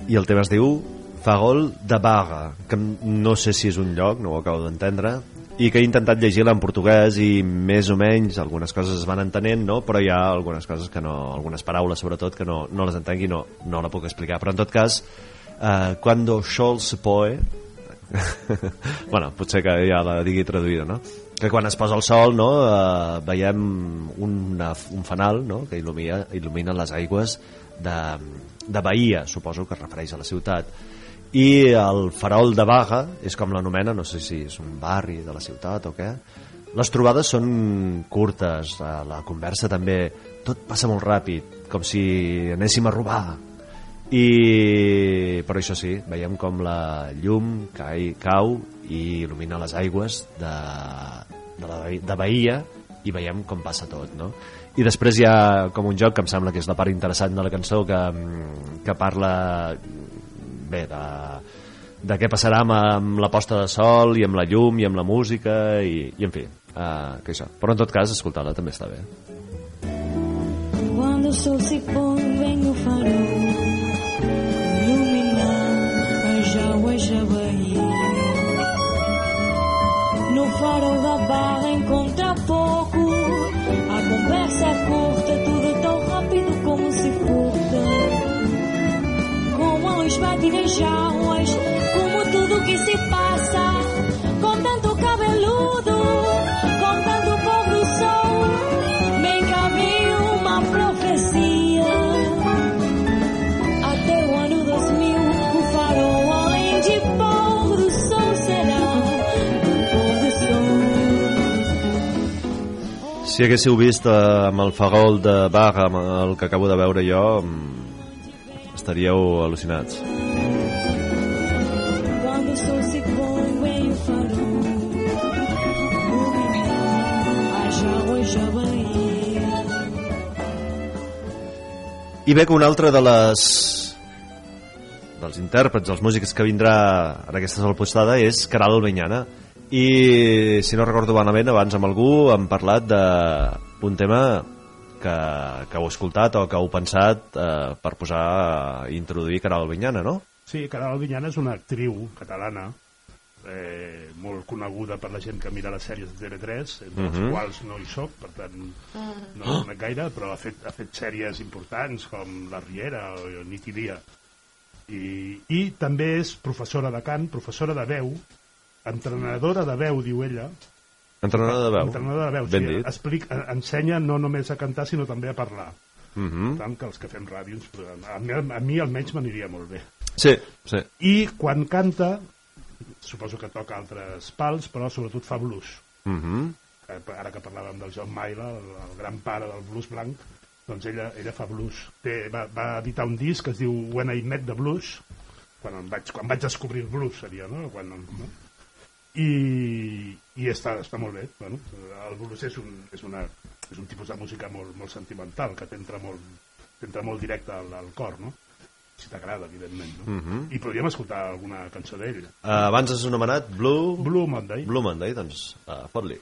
Speaker 2: i el tema es diu Farol de Baga, que no sé si és un lloc, no ho acabo d'entendre, i que he intentat llegir-la en portuguès i més o menys algunes coses es van entenent, no? Però hi ha algunes coses que no, algunes paraules sobretot que no les entenc i no la puc explicar, però en tot cas Cuando sol se poe bueno, potser que ja la digui traduïda, no? Que quan es posa el sol, no, veiem un fanal, no?, que il·lumina les aigües de Bahia, suposo que es refereix a la ciutat. I el Farol de Baga és com l'anomena, no sé si és un barri de la ciutat o què. Les trobades són curtes, la conversa també, tot passa molt ràpid, com si anéssim a robar. Però això sí, veiem com la llum cau i il·lumina les aigües de Bahia i veiem com passa tot, no? I després hi ha com un joc que em sembla que és la part interessant de la cançó que parla bé de què passarà amb la posta de sol i amb la llum i amb la música i en fi, que això. Però en tot cas escoltar-la també està bé.
Speaker 8: Quando o sol se põe vem o farol iluminar as águas da Bahia. No farol da Barra encontra pouco, a conversa é curta, tudo tão rápido como se furta. Como a luz bate nas águas, como tudo que se passa, com tanto cabeludo, com tanto pôr do sol, bem caminho uma profecia. Até o ano 2000, o farol além de pôr do sol será o pôr do sol.
Speaker 2: Si haguéssiu vist amb el farol de Baga, amb el que acabo de veure jo, estaríeu al·lucinats.
Speaker 8: Quando o sol se põe vem o farol iluminar as águas da Bahia.
Speaker 2: I bé que un altre dels intèrprets, dels músics que vindrà en aquesta salpostada és Caral Albinyana. I si no recordo malament, abans amb algú hem parlat d'un tema que heu escoltat o que heu pensat per introduir Caral Albinyana, no?
Speaker 5: Sí, Caral Albinyana és una actriu catalana molt coneguda per la gent que mira les sèries de TV3, entre els quals no hi soc, per tant no ho conec gaire, però ha fet sèries importants com La Riera o Nit i Dia. I també és professora de cant, professora de veu, entrenadora de veu, diu ella.
Speaker 2: Entrenadora de veu.
Speaker 5: Entrenadora de veu,
Speaker 2: ben
Speaker 5: sí.
Speaker 2: dit.
Speaker 5: Ensenya no només a cantar, sinó també a parlar. Per tant, que els que fem ràdio, a mi almenys m'aniria molt bé.
Speaker 2: Sí, sí.
Speaker 5: I quan canta, suposo que toca altres pals, però sobretot fa blues. Ara que parlàvem del John Mayall, el gran pare del blues blanc, doncs ella fa blues. Va editar un disc que es diu When I Met the Blues, quan vaig descobrir el blues, seria, no? I està molt bé. Bueno, el blues és un tipus de música molt sentimental, que t'entra molt directe al cor, no? Si t'agrada, evidentment, no? I podríem escoltar alguna cançó d'ell.
Speaker 2: Abans has anomenat
Speaker 5: Blue Monday.
Speaker 2: Blue Monday, doncs fot-li.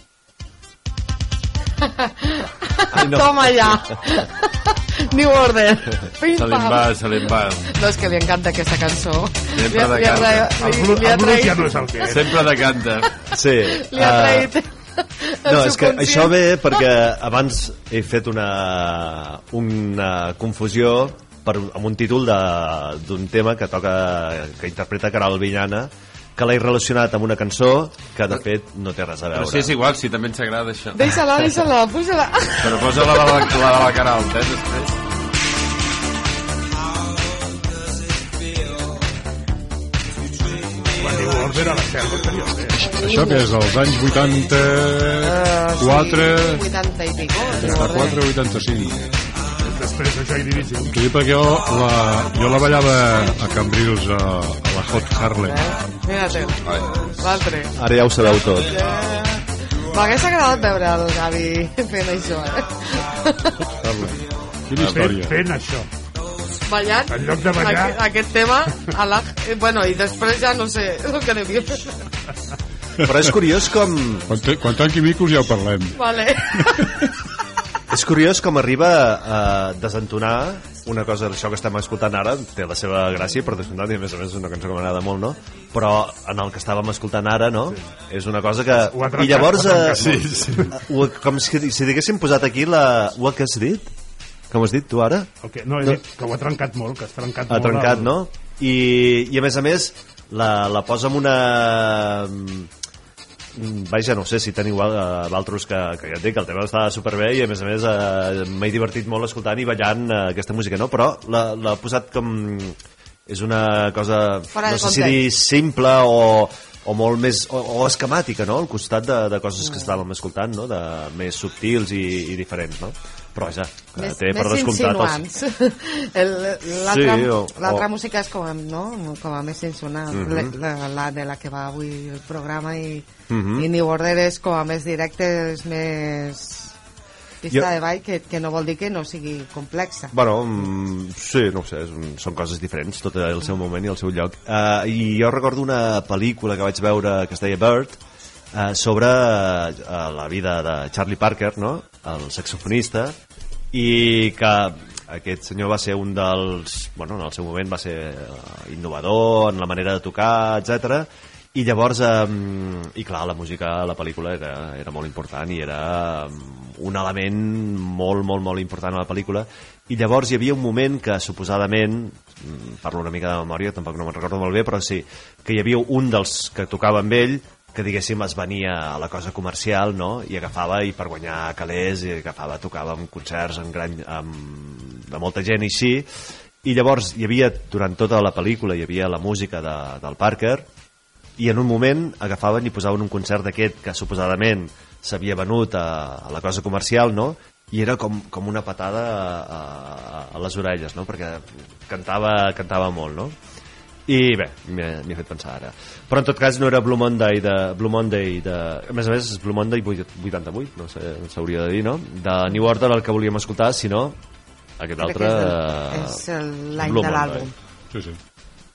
Speaker 3: Toma ya. New Order.
Speaker 6: Se li va.
Speaker 3: No, és que li encanta aquesta cançó.
Speaker 6: Sempre de canta.
Speaker 5: El blues ja no és el que és.
Speaker 6: Sempre de canta.
Speaker 2: Sí.
Speaker 3: Li ha traït
Speaker 2: no, és que això ve perquè abans he fet una confusió amb un títol d'un tema que interpreta Caral Albinyana, que l'he relacionat amb una cançó que de fet no té res a veure.
Speaker 6: Però si és igual, si també ens agrada això.
Speaker 3: Deixa-la, puja-la.
Speaker 6: Però posa-la de la Caral, després.
Speaker 5: Quan diu Order a la selva, estaria bé.
Speaker 4: Això que és dels anys 84...
Speaker 3: 80 i pico.
Speaker 4: 84 o 85.
Speaker 5: Després de Joy Division.
Speaker 4: Sí, perquè jo la ballava a Cambrils, a la Hot Harlem.
Speaker 3: Mira-te, l'altre.
Speaker 2: Ara ja ho sabeu tot.
Speaker 3: M'hagués agradat veure el Gavi fent això,
Speaker 4: Harlem. Quina història.
Speaker 5: Fent això.
Speaker 3: Ballant.
Speaker 5: En lloc de ballar.
Speaker 3: Aquest tema, bueno, i després ja no sé el que aneu dient.
Speaker 2: Però és curiós com...
Speaker 4: Quan tanqui micros ja ho parlem.
Speaker 3: Vale.
Speaker 2: És curiós com arriba a desentonar una cosa, això que estem escoltant ara té la seva gràcia, per descomptat, i a més és una cançó que m'agrada molt, no? Però en el que estàvem escoltant ara, no? Sí. És una cosa que... I llavors, com si diguéssim posat aquí What que has dit? Com has dit tu ara?
Speaker 5: No, he dit que ho ha trencat molt, que has trencat molt.
Speaker 2: Ha trencat, no? I a més, la posa amb una... Vaja, no sé si teniu d'altres que ja et dic, el tema està superbé i a més m'he divertit molt escoltant i ballant aquesta música, no? Però l'ha posat com... És una cosa, no sé si dir simple o molt més... o esquemàtica, no? Al costat de coses que estàvem escoltant, no? De més subtils i diferents, no? Però ja, té per descomptat...
Speaker 3: Més insinuants. L'altra música és com a més insinuant. La de la que va avui el programa i New Order és com a més directe, és més pista de ball, que no vol dir que no sigui complexa.
Speaker 2: Bueno, sí, no ho sé, són coses diferents, tot el seu moment i el seu lloc. I jo recordo una pel·lícula que vaig veure que es deia Bird, sobre la vida de Charlie Parker, no? El saxofonista, i que aquest senyor va ser un dels... Bueno, en el seu moment va ser innovador en la manera de tocar, etc. I llavors, i clar, la música a la pel·lícula era molt important i era un element molt, molt, molt important a la pel·lícula. I llavors hi havia un moment que suposadament, parlo una mica de memòria, tampoc no me'n recordo molt bé, però sí, que hi havia un dels que tocava amb ell que diguéssim es venia a la cosa comercial, no? I agafava, i per guanyar calés, i tocava en concerts de molta gent i així, i llavors hi havia, durant tota la pel·lícula hi havia la música del Parker, i en un moment agafaven i posaven un concert d'aquest que suposadament s'havia venut a la cosa comercial, no? I era com una patada a les orelles, no? Perquè cantava molt, no? I bé, m'hi ha fet pensar ara. Però en tot cas no era Blue Monday a més és Blue Monday 88, no sé, s'hauria de dir, no? De New Order el que volíem escoltar, sinó aquest altre
Speaker 3: és l'any de l'àlbum.
Speaker 4: Sí, sí.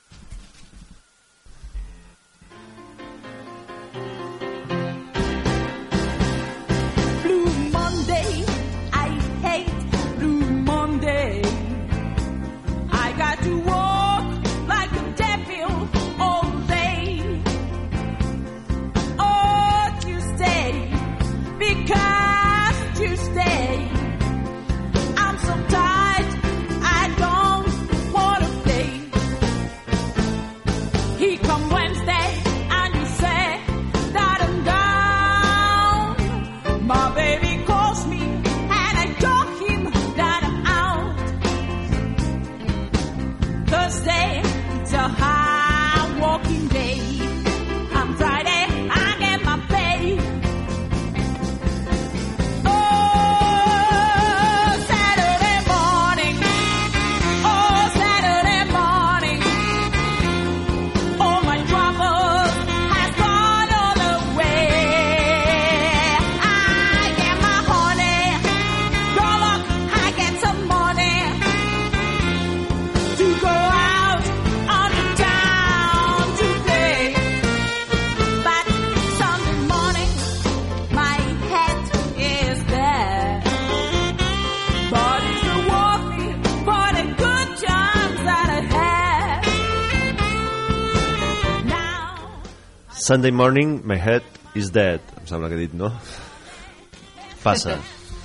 Speaker 2: Sunday morning, my head is dead. Em sembla que he dit, no? Passa.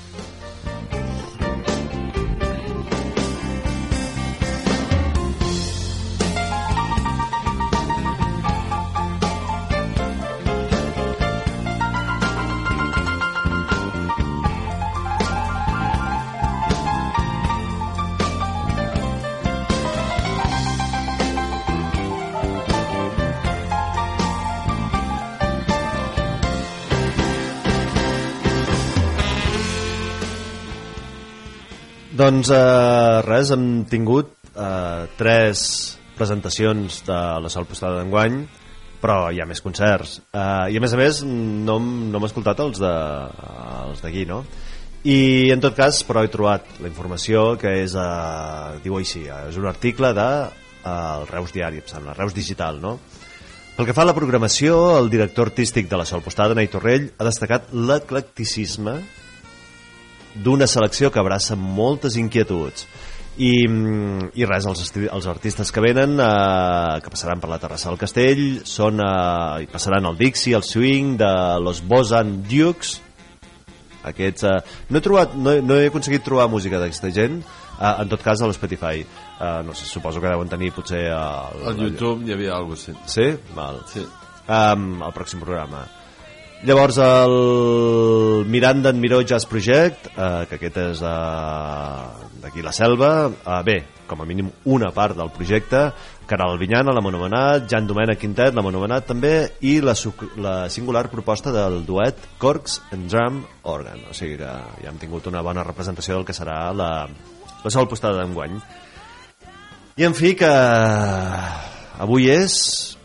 Speaker 2: Doncs res, hem tingut 3 presentacions de la Sol Postada d'enguany, però hi ha més concerts. I a més no hem escoltat els d'aquí, no? I en tot cas, però he trobat la informació que és, diu així, és un article de el Reus Diari, em sembla, Reus Digital, no? Pel que fa a la programació, el director artístic de la Sol Postada, Nay Torrell, ha destacat l'eclecticisme d'una selecció que abraça moltes inquietuds. I res, els artistes que venen, que passaran per la Terrassa del Castell, i passaran el Dixie, el Swing de los Bosan Dukes. Aquests, no he aconseguit trobar música d'aquesta gent, en tot cas a l'Spotify. No sé, suposo que deuen tenir potser
Speaker 6: al YouTube hi havia alguna cosa.
Speaker 2: Sí? Val.
Speaker 6: Sí.
Speaker 2: Al pròxim programa. Llavors el Miranda en Miró Jazz Project, que aquest és d'aquí la Selva, bé, com a mínim una part del projecte, Caral Vinyana, la Monomenat, Jan Domènech Quintet, la Monomenat també, i la singular proposta del duet Corks and Drum Organ. O sigui que ja hem tingut una bona representació del que serà la Sol Postada d'enguany. I en fi que avui és...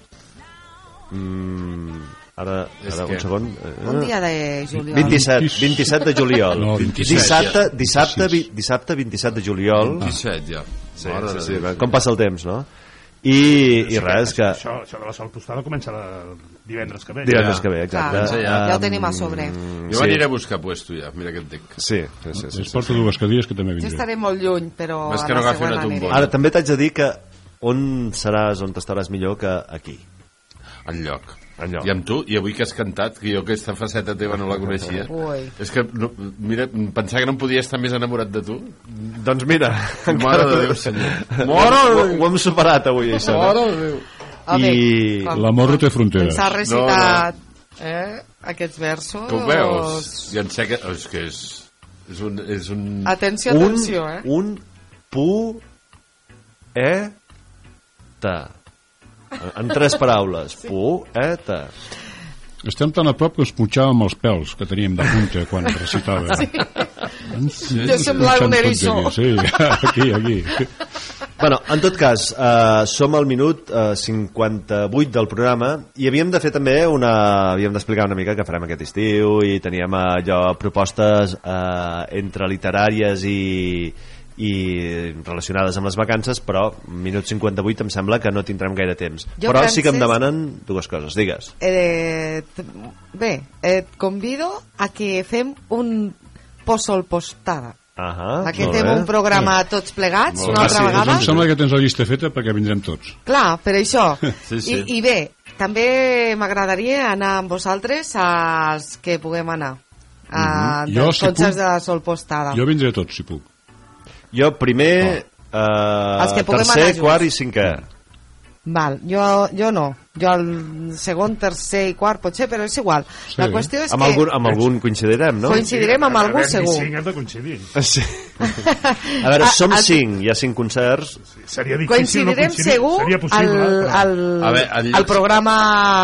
Speaker 2: Ara un segon.
Speaker 3: Un dia de juliol.
Speaker 2: 27 de juliol.
Speaker 4: No, 27.
Speaker 2: Dissabte 27 de juliol.
Speaker 6: 27, ja.
Speaker 2: Sí. Com passa el temps, no? I res, que...
Speaker 5: Això de la Sol Postada comença divendres que ve.
Speaker 2: Divendres que ve, exacte.
Speaker 3: Ja ho tenim a sobre.
Speaker 6: Jo aniré a buscar puesto ja, mira què et dic.
Speaker 2: Sí.
Speaker 4: Es porta 2 cadires que també
Speaker 3: Jo
Speaker 4: vindré.
Speaker 3: estaré molt lluny, però
Speaker 6: Més que
Speaker 3: a
Speaker 6: no
Speaker 3: la
Speaker 6: agafi una
Speaker 3: següent
Speaker 6: tombona.
Speaker 3: aniré.
Speaker 2: Ara, també t'haig de dir que on t'estaràs millor que aquí.
Speaker 6: Enlloc.
Speaker 2: Enlloc.
Speaker 6: I amb tu, i avui que has cantat, que jo aquesta faceta teva no la coneixia.
Speaker 3: Ui.
Speaker 6: És que, mira, pensava que no em podia estar més enamorat de tu.
Speaker 2: Doncs mira,
Speaker 6: Mare de Déu, senyor.
Speaker 2: ho hem superat avui, això.
Speaker 6: Mare de Déu.
Speaker 4: L'amor no té fronteres.
Speaker 3: Ens ha recitat aquests versos.
Speaker 6: Que ho veus? I en sé que... És que és un...
Speaker 3: Atenció, atenció,
Speaker 2: Un poeta. En 3 paraules. Poeta.
Speaker 4: Estem tan a prop que es punxàvem els pèls que teníem de punta quan recitava. Sí.
Speaker 3: Jo semblava un eriçó.
Speaker 4: Sí, aquí.
Speaker 2: Bueno, en tot cas, som al minut 58 del programa i havíem de fer també havíem d'explicar una mica què farem aquest estiu i teníem allò propostes entre literàries i relacionades amb les vacances, però minut 58 em sembla que no tindrem gaire temps. Però sí que em demanen 2 coses, digues.
Speaker 3: Bé, et convido a que fem un Sol Postada. Que fem un programa tots plegats una altra vegada.
Speaker 4: Em sembla que tens la llista feta perquè vindrem tots.
Speaker 3: Clar, per això.
Speaker 6: Sí.
Speaker 3: I bé, també m'agradaria anar amb vosaltres als que puguem anar. Dels concerts de la Sol Postada.
Speaker 4: Jo vindré tots, si puc.
Speaker 2: Jo primer, tercer, quart i cinquè.
Speaker 3: Val, jo no. Jo el segon, tercer i quart potser, però és igual. Sí. La qüestió és
Speaker 2: que... Amb algun coincidirem, no?
Speaker 3: Coincidirem amb algú segur.
Speaker 5: Hem de coincidir.
Speaker 2: Sí. A veure, som 5, hi ha 5 concerts.
Speaker 5: Seria difícil no coincidir.
Speaker 3: Segur
Speaker 5: seria possible.
Speaker 3: al programa...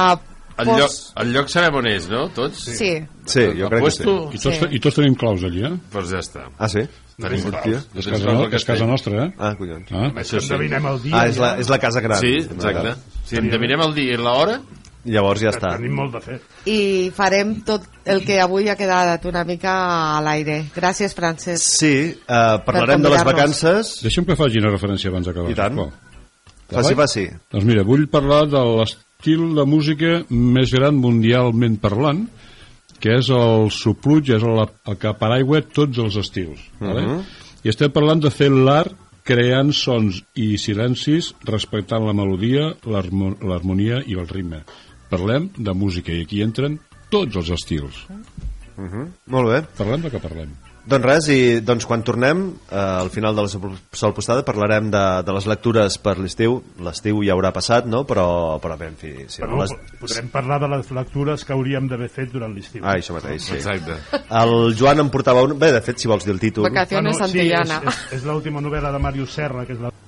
Speaker 6: El lloc sabem on és, no? Tots?
Speaker 3: Sí,
Speaker 2: jo crec que sí.
Speaker 4: I tots tenim claus allí,
Speaker 6: Doncs ja està.
Speaker 2: Ah, sí?
Speaker 4: És casa nostra,
Speaker 2: Ah, collons.
Speaker 5: Endevinem el dia.
Speaker 2: És la casa gran.
Speaker 6: Sí, exacte. Si endevinem el dia i l'hora,
Speaker 2: llavors ja està.
Speaker 5: Tenim molt de fet.
Speaker 3: I farem tot el que avui ha quedat una mica a l'aire. Gràcies, Francesc.
Speaker 2: Sí, parlarem de les vacances.
Speaker 4: Deixa'm que faci una referència abans d'acabar.
Speaker 2: I tant. Faci.
Speaker 4: Doncs mira, vull parlar de l'estil de música més gran mundialment parlant, que és el subfluig, és el que paraigua tots els estils. Vale? I estem parlant de fer l'art creant sons i silencis respectant la melodia, l'harmonia i el ritme. Parlem de música i aquí entren tots els estils.
Speaker 2: Molt bé.
Speaker 4: Parlem de què parlem.
Speaker 2: Doncs res, i quan tornem al final de la Sol Postada parlarem de les lectures per l'estiu. L'estiu ja haurà passat, no? Però bé, en fi...
Speaker 5: Podrem parlar de les lectures que hauríem d'haver fet durant l'estiu.
Speaker 2: Ah, això mateix, sí.
Speaker 6: Exacte.
Speaker 2: El Joan em portava un... Bé, de fet, si vols dir el títol...
Speaker 3: Vacaciones Santillana.
Speaker 5: Sí, és l'última novel·la de Màrius Serra, que és la